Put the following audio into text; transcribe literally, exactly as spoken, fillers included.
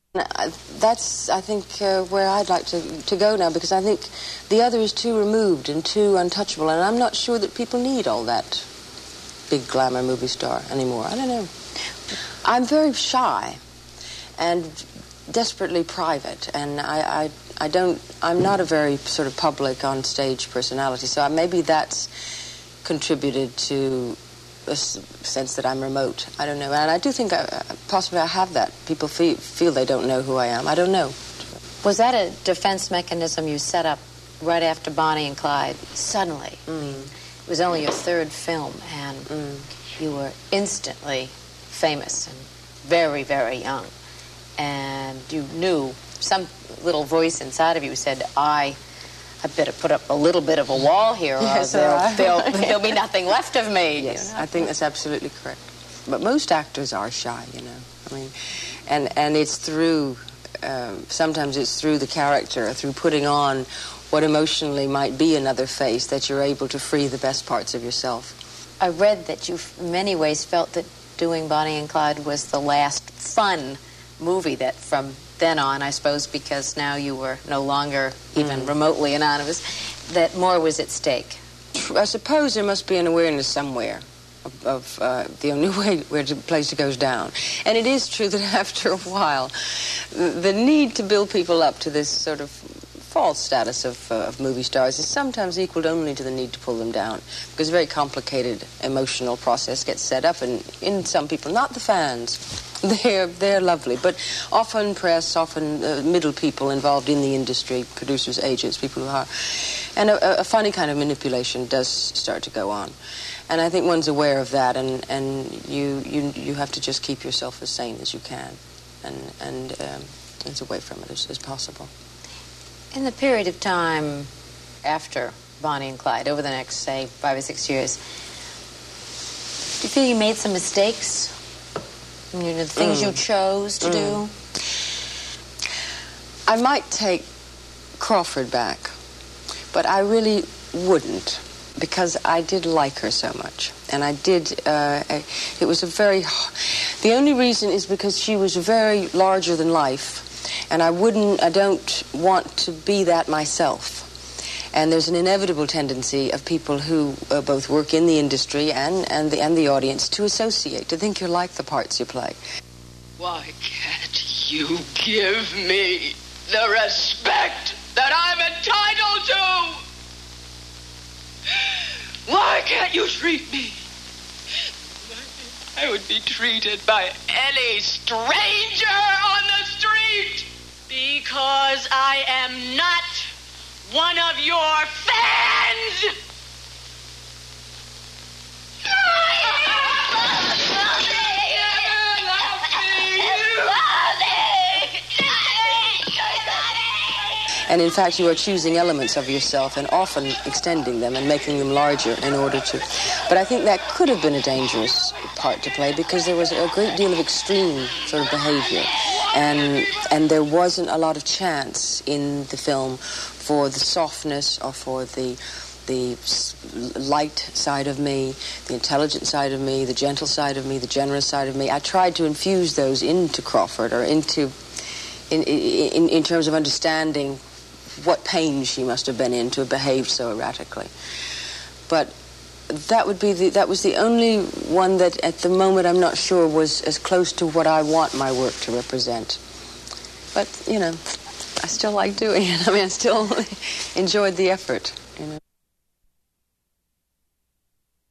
That's, I think, uh, where I'd like to, to go now, because I think the other is too removed and too untouchable, and I'm not sure that people need all that big glamour movie star anymore. I don't know. I'm very shy and desperately private, and I, I, I don't, I'm not a very sort of public on-stage personality, so maybe that's contributed to a sense that I'm remote. I don't know. And I do think I, possibly I have that. People feel, feel they don't know who I am. I don't know. Was that a defense mechanism you set up right after Bonnie and Clyde? Suddenly. Mm. It was only your third film, and mm. you were instantly famous and very, very young. And you knew, some little voice inside of you said, I... I better put up a little bit of a wall here, or yes, there'll, there'll, there'll be nothing left of me. Yes, you know? I think that's absolutely correct. But most actors are shy, you know. I mean, and and it's through, um, sometimes it's through the character, through putting on what emotionally might be another face, that you're able to free the best parts of yourself. I read that you, in many ways, felt that doing Bonnie and Clyde was the last fun movie that from... then on, I suppose, because now you were no longer even mm. remotely anonymous, that more was at stake. I suppose there must be an awareness somewhere of, of uh, the only way where the place goes down. And it is true that after a while, the, the need to build people up to this sort of false status of, uh, of movie stars is sometimes equaled only to the need to pull them down, because a very complicated emotional process gets set up, and in some people, not the fans, they're they're lovely, but often press, often uh, middle people involved in the industry, producers, agents, people who are, and a, a funny kind of manipulation does start to go on, and I think one's aware of that, and and you you you have to just keep yourself as sane as you can, and and um, as away from it as, as possible. In the period of time after Bonnie and Clyde, over the next, say, five or six years, do you feel you made some mistakes? You know, the things mm. you chose to mm. do? I might take Crawford back, but I really wouldn't, because I did like her so much. And I did, uh, it was a very, the only reason is because she was very larger than life. And I wouldn't, I don't want to be that myself. And there's an inevitable tendency of people who uh, both work in the industry and, and, the, and the audience to associate, to think you're like the parts you play. Why can't you give me the respect that I'm entitled to? Why can't you treat me like I would be treated by any stranger on the street? Because I am not one of your fans! And in fact, you are choosing elements of yourself and often extending them and making them larger in order to... But I think that could have been a dangerous part to play, because there was a great deal of extreme sort of behavior. And and there wasn't a lot of chance in the film for the softness or for the the light side of me, the intelligent side of me, the gentle side of me, the generous side of me. I tried to infuse those into Crawford, or into in in, in terms of understanding what pain she must have been in to have behaved so erratically. But that would be the, that was the only one that at the moment I'm not sure was as close to what I want my work to represent. But, you know, I still like doing it. I mean, I still enjoyed the effort, you know.